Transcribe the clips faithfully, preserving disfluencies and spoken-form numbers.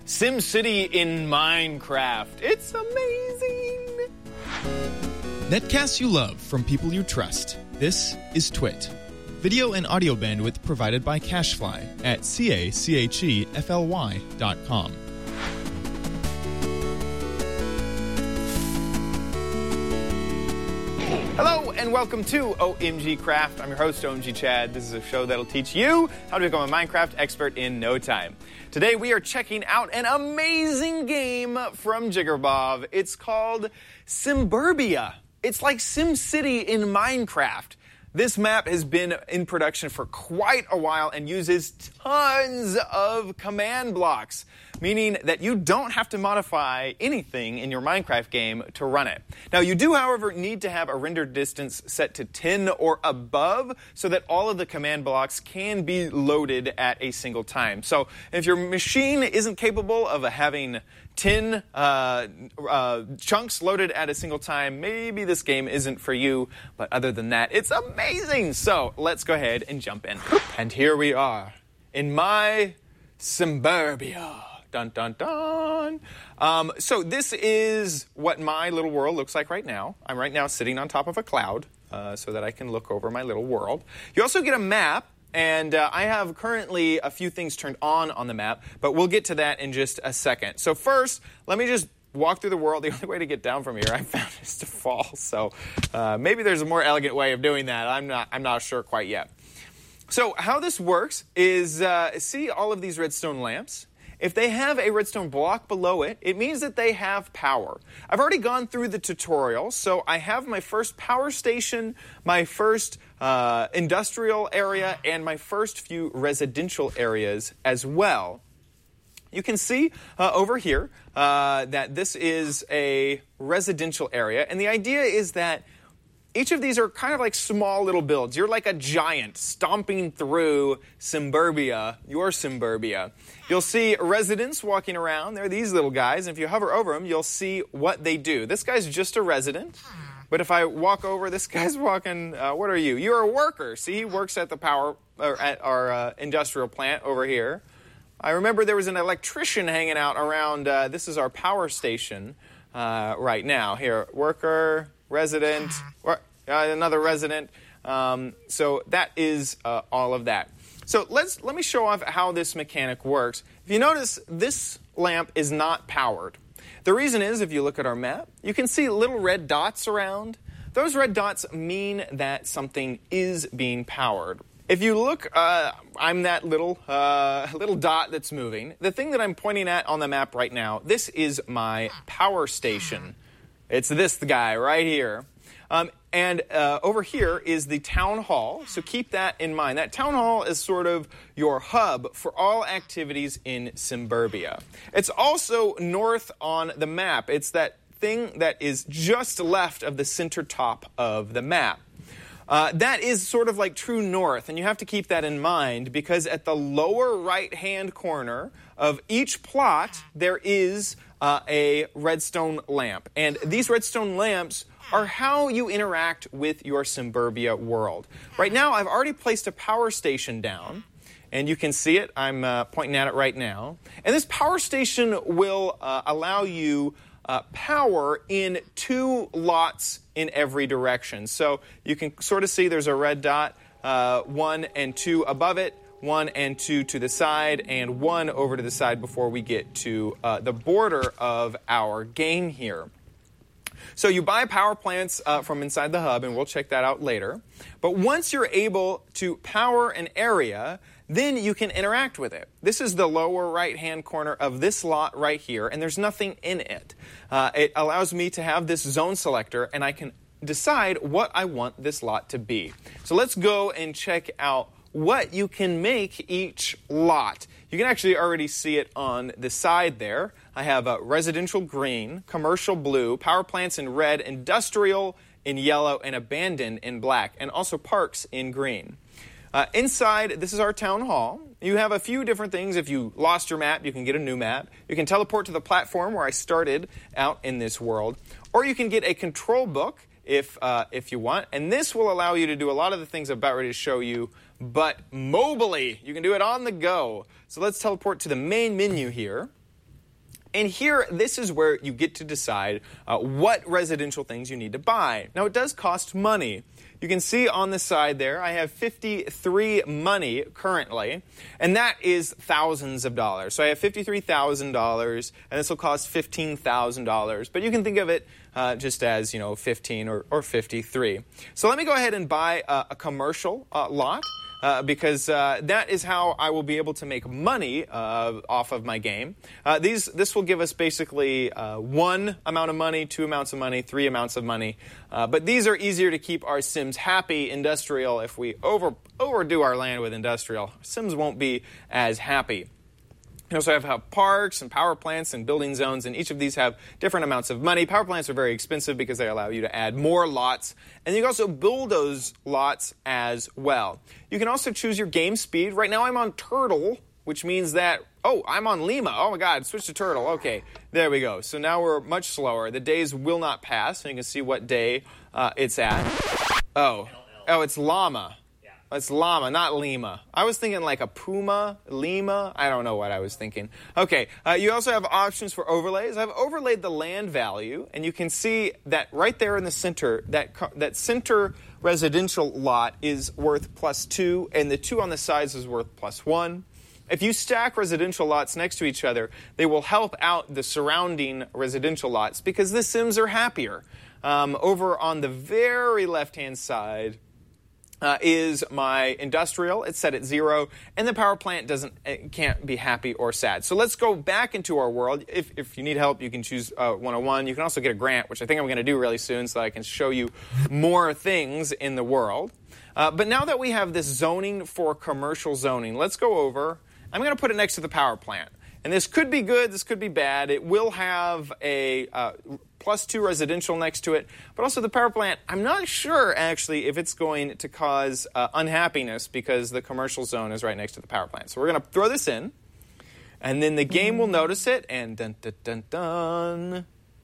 SimCity in Minecraft. It's amazing. Netcasts you love from people you trust. This is Twit. Video and audio bandwidth provided by CacheFly at C A C H E F L Y dot com. Hello and welcome to O M G Craft. I'm your host, O M G Chad. This is a show that'll teach you how to become a Minecraft expert in no time. Today we are checking out an amazing game from Jiggerbob. It's called Simburbia. It's like SimCity in Minecraft. This map has been in production for quite a while and uses tons of command blocks, meaning that you don't have to modify anything in your Minecraft game to run it. Now, you do, however, need to have a render distance set to ten or above so that all of the command blocks can be loaded at a single time. So if your machine isn't capable of having ten uh, uh, chunks loaded at a single time, maybe this game isn't for you. But other than that, it's amazing. So let's go ahead and jump in. And here we are in my Simburbia. Dun, dun, dun. Um, so this is what my little world looks like right now. I'm right now sitting on top of a cloud uh, so that I can look over my little world. You also get a map. And uh, I have currently a few things turned on on the map, but we'll get to that in just a second. So first, let me just walk through the world. The only way to get down from here I found is to fall. So uh, maybe there's a more elegant way of doing that. I'm not, I'm not sure quite yet. So how this works is, uh, see all of these redstone lamps? If they have a redstone block below it, it means that they have power. I've already gone through the tutorial, so I have my first power station, my first uh, industrial area, and my first few residential areas as well. You can see uh, over here uh, that this is a residential area, and the idea is that each of these are kind of like small little builds. You're like a giant stomping through Simburbia, your Simburbia. You'll see residents walking around. They're these little guys. And if you hover over them, you'll see what they do. This guy's just a resident. But if I walk over, this guy's walking, uh, what are you? You're a worker. See, he works at the power, or at our uh, industrial plant over here. I remember there was an electrician hanging out around, uh, this is our power station uh, right now. Here, worker, resident, or uh, another resident. Um, so that is uh, all of that. So let's let me show off how this mechanic works. If you notice, this lamp is not powered. The reason is, if you look at our map, you can see little red dots around. Those red dots mean that something is being powered. If you look, uh, I'm that little uh, little dot that's moving. The thing that I'm pointing at on the map right now, this is my power station. It's this guy right here. Um, and uh, over here is the town hall, so keep that in mind. That town hall is sort of your hub for all activities in Simburbia. It's also north on the map. It's that thing that is just left of the center top of the map. Uh, that is sort of like true north, and you have to keep that in mind because at the lower right-hand corner of each plot, there is uh, a redstone lamp. And these redstone lamps are how you interact with your Simburbia world. Right now, I've already placed a power station down, and you can see it. I'm uh, pointing at it right now. And this power station will uh, allow you Uh, power in two lots in every direction. So you can sort of see there's a red dot, uh, one and two above it, one and two to the side, and one over to the side before we get to uh, the border of our game here. So you buy power plants uh, from inside the hub, and we'll check that out later. But once you're able to power an area, then you can interact with it. This is the lower right-hand corner of this lot right here, and there's nothing in it. Uh, it allows me to have this zone selector, and I can decide what I want this lot to be. So let's go and check out what you can make each lot. You can actually already see it on the side there. I have a residential green, commercial blue, power plants in red, industrial in yellow, and abandoned in black, and also parks in green. Uh, inside, this is our town hall. You have a few different things. If you lost your map, you can get a new map. You can teleport to the platform where I started out in this world. Or you can get a control book if, uh, if you want. And this will allow you to do a lot of the things I'm about ready to show you, but mobily. You can do it on the go. So let's teleport to the main menu here. And here, this is where you get to decide uh, what residential things you need to buy. Now, it does cost money. You can see on the side there, I have fifty-three money currently, and that is thousands of dollars. So I have fifty-three thousand dollars, and this will cost fifteen thousand dollars. But you can think of it uh, just as, you know, fifteen or, or fifty-three. So let me go ahead and buy uh, a commercial uh, lot. Uh, because uh, that is how I will be able to make money uh, off of my game. Uh, these This will give us basically uh, one amount of money, two amounts of money, three amounts of money. Uh, but these are easier to keep our Sims happy. Industrial, if we over overdo our land with industrial, Sims won't be as happy. You also have, have parks and power plants and building zones, and each of these have different amounts of money. Power plants are very expensive because they allow you to add more lots, and you can also bulldoze lots as well. You can also choose your game speed. Right now I'm on Turtle, which means that, oh, I'm on Lima. Oh my God, switch to Turtle. Okay, there we go. So now we're much slower. The days will not pass, and you can see what day uh, it's at. Oh, oh, it's Llama. It's llama, not Lima. I was thinking like a puma, Lima. I don't know what I was thinking. Okay, uh, you also have options for overlays. I've overlaid the land value, and you can see that right there in the center, that that center residential lot is worth plus two, and the two on the sides is worth plus one. If you stack residential lots next to each other, they will help out the surrounding residential lots because the Sims are happier. Um, over on the very left-hand side, Uh, is my industrial. It's set at zero, and the power plant doesn't it can't be happy or sad. So let's go back into our world. If, if you need help, you can choose uh, one oh one. You can also get a grant, which I think I'm going to do really soon so that I can show you more things in the world. Uh, but now that we have this zoning for commercial zoning, let's go over. I'm going to put it next to the power plant. And this could be good, this could be bad. It will have a uh, plus two residential next to it. But also the power plant, I'm not sure, actually, if it's going to cause uh, unhappiness because the commercial zone is right next to the power plant. So we're going to throw this in. And then the game will notice it. And dun, dun, dun, dun.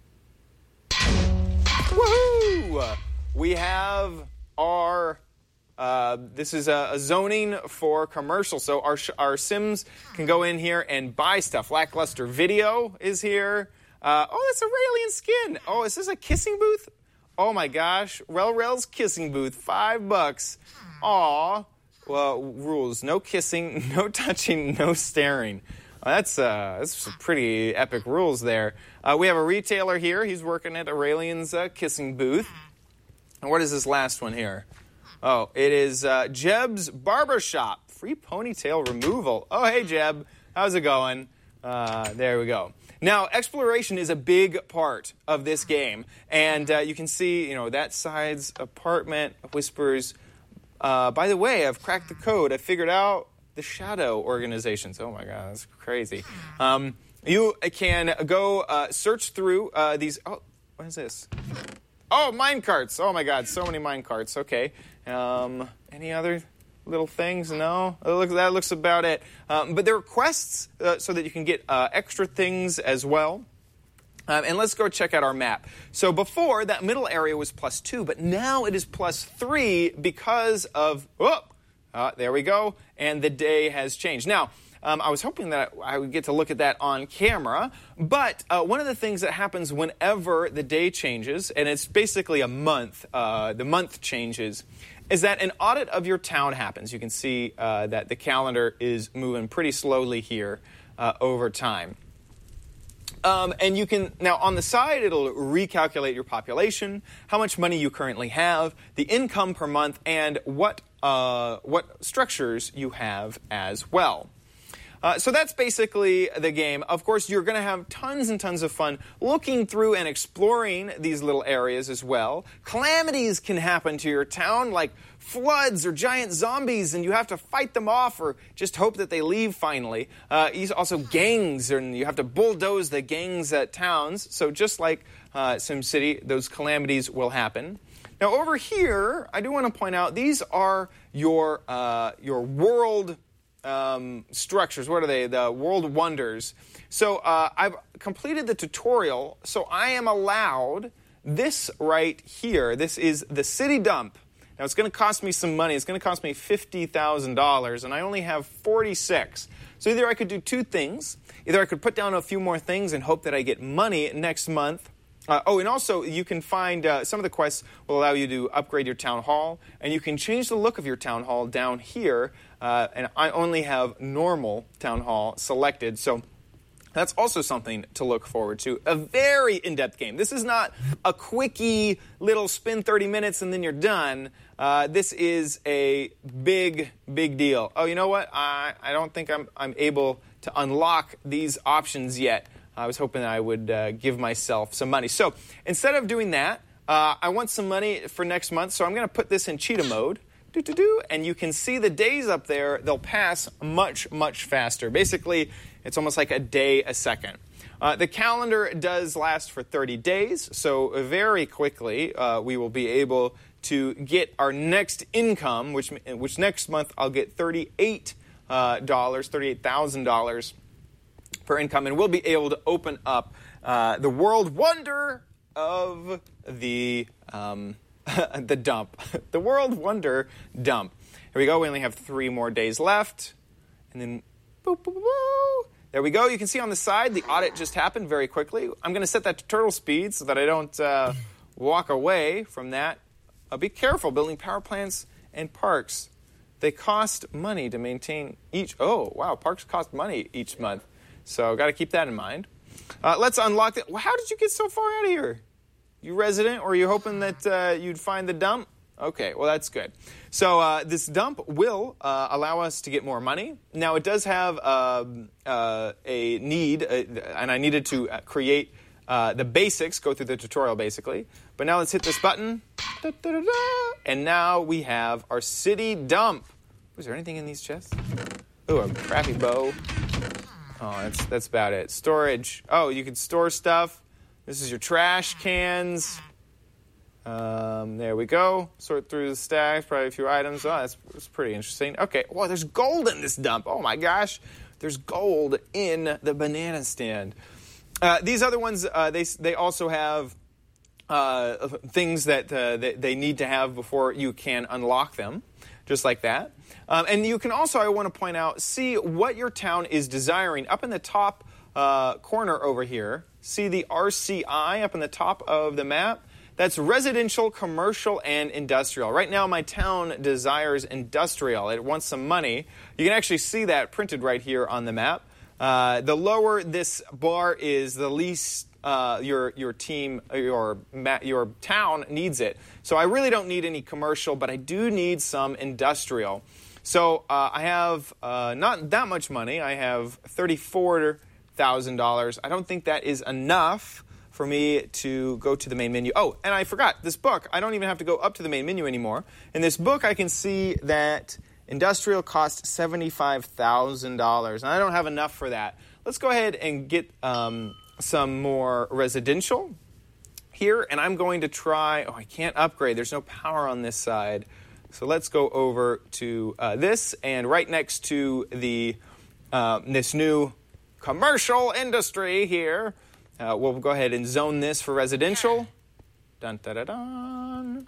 Woohoo! We have our... Uh, this is a, a zoning for commercial, so our our Sims can go in here and buy stuff. Lackluster Video is here. Uh, oh, that's a Raelian skin. Oh, is this a kissing booth? Oh my gosh, RelRel's kissing booth, five bucks. Aw. Well, rules: no kissing, no touching, no staring. Well, that's uh, that's some pretty epic rules there. Uh, we have a retailer here. He's working at Aurelian's uh, kissing booth. And what is this last one here? Oh, it is uh, Jeb's Barbershop. Free ponytail removal. Oh, hey, Jeb. How's it going? Uh, there we go. Now, exploration is a big part of this game. And uh, you can see, you know, that side's apartment whispers, uh, by the way, I've cracked the code. I figured out the shadow organizations. Oh, my God, that's crazy. Um, you can go uh, search through uh, these. Oh, what is this? Oh, mine carts. Oh, my God, so many mine carts. Okay. Um, any other little things? No? That looks, that looks about it. Um, but there are quests uh, so that you can get uh, extra things as well. Um, and let's go check out our map. So before, that middle area was plus two, but now it is plus three because of... Oh, uh, there we go. And the day has changed. Now, Um, I was hoping that I would get to look at that on camera, but uh, one of the things that happens whenever the day changes, and it's basically a month, uh, the month changes, is that an audit of your town happens. You can see uh, that the calendar is moving pretty slowly here uh, over time. Um, and you can, now on the side, it'll recalculate your population, how much money you currently have, the income per month, and what, uh, what structures you have as well. Uh, so that's basically the game. Of course, you're going to have tons and tons of fun looking through and exploring these little areas as well. Calamities can happen to your town, like floods or giant zombies, and you have to fight them off or just hope that they leave finally. Uh, also gangs, and you have to bulldoze the gangs at towns. So just like uh, SimCity, those calamities will happen. Now over here, I do want to point out, these are your, uh, your world Um, structures. What are they? The World Wonders. So uh, I've completed the tutorial, so I am allowed this right here. This is the city dump. Now it's going to cost me some money. It's going to cost me fifty thousand dollars, and I only have forty-six. So either I could do two things. Either I could put down a few more things and hope that I get money next month. Uh, oh, and also you can find uh, some of the quests will allow you to upgrade your town hall, and you can change the look of your town hall down here. Uh, and I only have normal town hall selected, so that's also something to look forward to. A very in-depth game. This is not a quickie little spin thirty minutes and then you're done. Uh, this is a big, big deal. Oh, you know what? I, I don't think I'm, I'm able to unlock these options yet. I was hoping I would uh, give myself some money. So instead of doing that, uh, I want some money for next month. So I'm going to put this in cheetah mode. Do, do, do, and you can see the days up there. They'll pass much, much faster. Basically, it's almost like a day a second. Uh, the calendar does last for thirty days. So very quickly, uh, we will be able to get our next income, which, which next month I'll get thirty-eight dollars, thirty-eight thousand dollars. Per income, and we'll be able to open up uh, the world wonder of the um, the dump. The world wonder dump. Here we go. We only have three more days left. And then, boop, boop, boop, boop. There we go. You can see on the side, the audit just happened very quickly. I'm going to set that to turtle speed so that I don't uh, walk away from that. Uh, be careful building power plants and parks. They cost money to maintain each. Oh, wow. Parks cost money each month. So got to keep that in mind. Uh, let's unlock it. Well, how did you get so far out of here? You resident, or are you hoping that uh, you'd find the dump? Okay, well, that's good. So uh, this dump will uh, allow us to get more money. Now, it does have uh, uh, a need, uh, and I needed to uh, create uh, the basics, go through the tutorial, basically. But now let's hit this button. Da, da, da, da, and now we have our city dump. Was there anything in these chests? Ooh, a crappy bow. Oh, that's that's about it. Storage. Oh, you can store stuff. This is your trash cans. Um, there we go. Sort through the stacks. Probably a few items. Oh, that's, that's pretty interesting. Okay. Well, there's gold in this dump. Oh, my gosh. There's gold in the banana stand. Uh, these other ones, uh, they they also have uh, things that uh, they, they need to have before you can unlock them. Just like that. Um, and you can also, I want to point out, see what your town is desiring. Up in the top uh, corner over here, see the R C I up in the top of the map? That's residential, commercial, and industrial. Right now, my town desires industrial. It wants some money. You can actually see that printed right here on the map. Uh, the lower this bar is, the least uh, your your team, your your town needs it. So I really don't need any commercial, but I do need some industrial. So uh, I have uh, not that much money. I have thirty-four thousand dollars. I don't think that is enough for me to go to the main menu. Oh, and I forgot, this book, I don't even have to go up to the main menu anymore. In this book, I can see that industrial costs seventy-five thousand dollars, and I don't have enough for that. Let's go ahead and get um, some more residential here, and I'm going to try, oh, I can't upgrade. There's no power on this side. So let's go over to uh, this, and right next to the uh, this new commercial industry here, uh, we'll go ahead and zone this for residential. Dun, da, da, dun.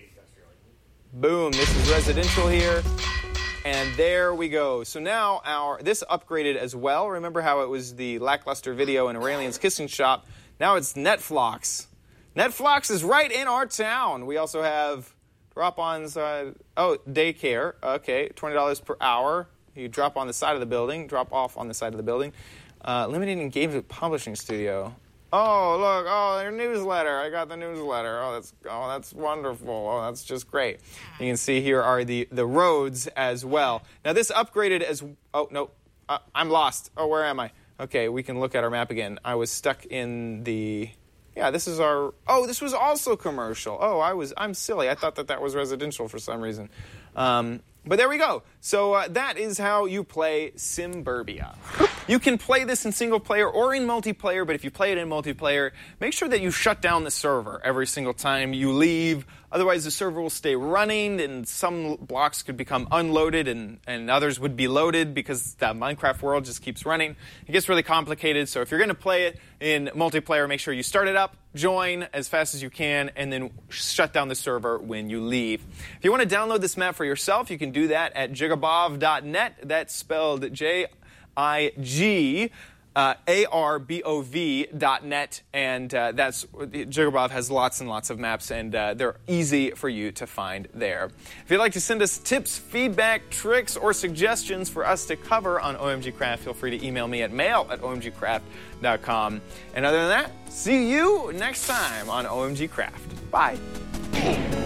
Boom, this is residential here. And there we go. So now our this upgraded as well. Remember how it was the lackluster video in Aurelian's Kissing Shop? Now it's Netflix. Netflix is right in our town. We also have drop-ons. Uh, oh, daycare. Okay, twenty dollars per hour. You drop on the side of the building, drop off on the side of the building. Uh, limited engagement publishing studio. Oh, look, oh, their newsletter. I got the newsletter. Oh, that's oh, that's wonderful. Oh, that's just great. You can see here are the, the roads as well. Now, this upgraded as... Oh, no, uh, I'm lost. Oh, where am I? Okay, we can look at our map again. I was stuck in the... Yeah, this is our... Oh, this was also commercial. Oh, I was, I'm silly. I thought that that was residential for some reason. Um, but there we go. So uh, that is how you play Simburbia. You can play this in single player or in multiplayer, but if you play it in multiplayer, make sure that you shut down the server every single time you leave. Otherwise, the server will stay running, and some blocks could become unloaded, and, and others would be loaded because the Minecraft world just keeps running. It gets really complicated, so if you're going to play it in multiplayer, make sure you start it up, join as fast as you can, and then shut down the server when you leave. If you want to download this map for yourself, you can do that at jigabov dot net. That's spelled J I G. Uh, A R B O V dot net, and uh, that's Jigarbob has lots and lots of maps, and uh, they're easy for you to find there. If you'd like to send us tips, feedback, tricks, or suggestions for us to cover on O M G Craft, feel free to email me at mail at O M G craft dot com. And other than that, see you next time on O M G Craft. Bye.